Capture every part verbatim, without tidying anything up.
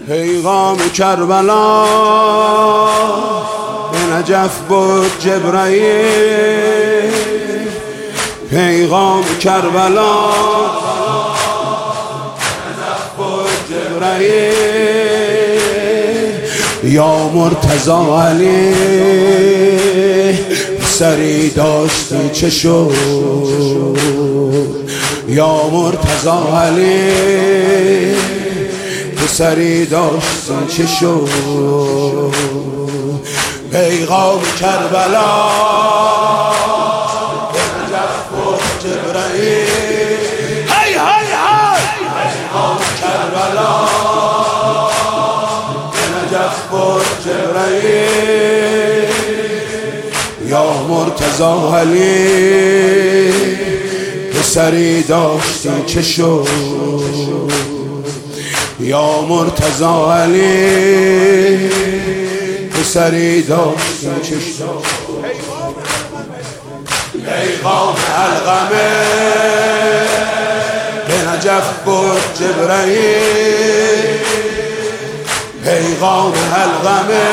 پیغام کربلا به نجف بود جبرائیل. پیغام کربلا به نجف بود جبرائیل. یا مرتضی علی سری داشتی چه شد؟ یا مرتضی علی سری داشتی چه شد؟ پیغام کربلا به نجف بود جبرائیل. هی هی هی پیغام کربلا به نجف بود جبرائیل. یا مرتضی علی پسری داشتی چه شد؟ یا مرتضی علی پسری داشتی چه شد؟ پیغام علقمه به نجف بود جبرائیل. پیغام علقمه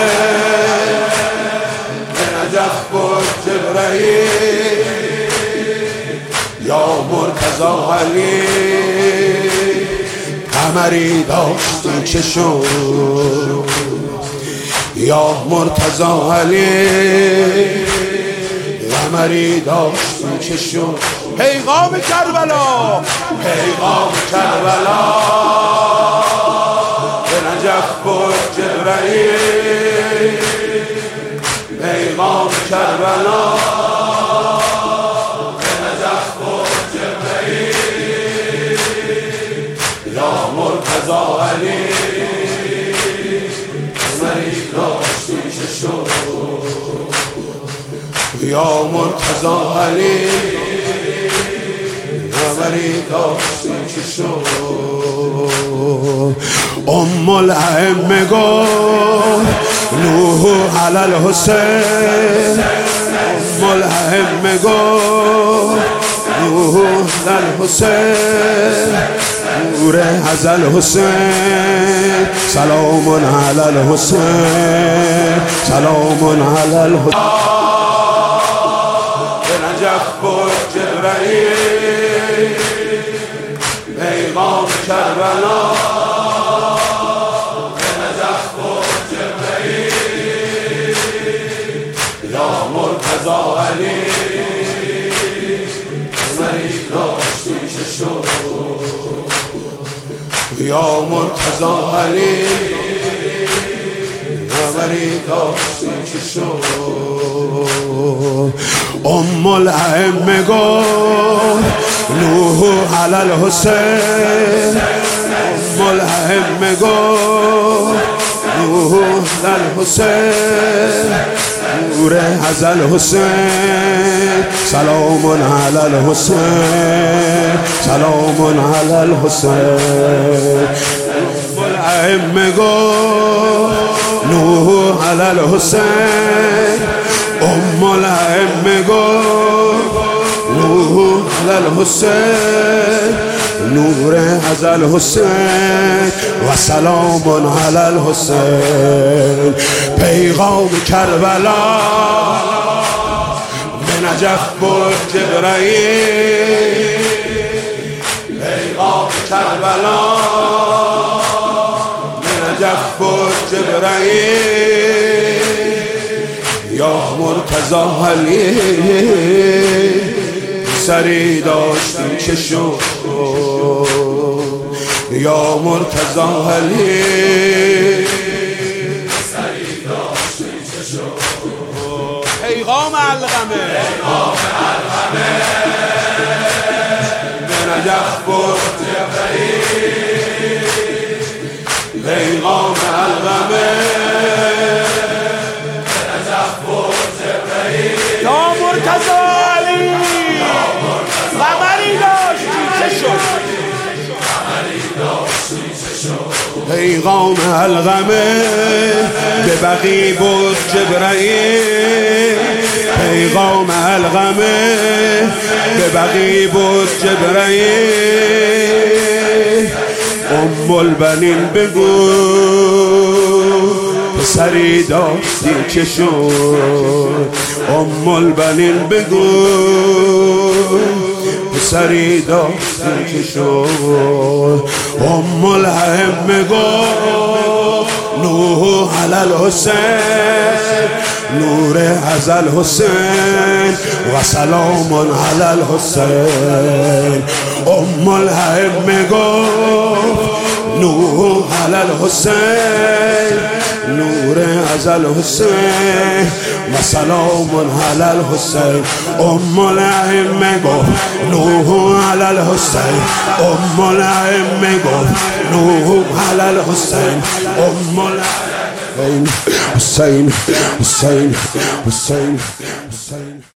به نجف بود جبرائیل. یا مرتضی علی قمری داشتی چه شد؟ یا مرتضی علی قمری داشتی چه شد؟ پیغام کربلا پیغام کربلا به نجف بود جبرائیل. پیغام کربلا به نجف بود جبرائیل. یا مرتضی علی قمری داشتی چه شد؟ یا مرتضی علی قمری داشتی چه شد؟ ام الائمه گفت نوح علی الحسین. ام الائمه گفت نوح علی الحسین. نور از الحسین سلام علی الحسین سلام علی الحسین. به نجف بود جبرائیل. پیغام کربلا به نجف بود جبرائیل. یا مرتضی علی قمری داشتی چه شد؟ یا مرتضی علی قمری داشتی چه شد؟ ام الائمه گفت نوح علی الحسین. ام الائمه گفت نوح علی الحسین. نور از الحسین سلام علی الحسین سلام علی الحسین. ام الائمه گفت نوح علی الحسین. ام الائمه گفت نوح علی الحسین. نور از الحسین و سلام علی الحسین. پیغام کربلا به نجف بود جبرائیل. پیغام کربلا به نجف بود جبرائیل. یا مرتضی علی سری داشتی چه شد؟ یا مرتضی علی سری داشتی چه شد؟ پیغام علقمه پیغام علقمه به نجف بود جبرائیل. پیغام علقمه به نجف بود جبرائیل. یا مرتضی علی قمری داشتی چه شد؟ پیغام علقمه به بقی بود جبرائیل. پیغام علقمه به بقی بود جبرائیل. ام البنین بگو پسری داشتی که شد، ام البنین بگو پسری داشتی که شد. ام الائمه گفت نوح علی الحسین، نور از الحسین و سلام علی الحسین. ام الائمه گفت نوح علی الحسین، نور از الحسین و سلام علی الحسین. ام الائمه گفت نوح علی الحسین، ام الائمه گفت نوح علی الحسین. ام الائمه حسین حسین حسین حسین.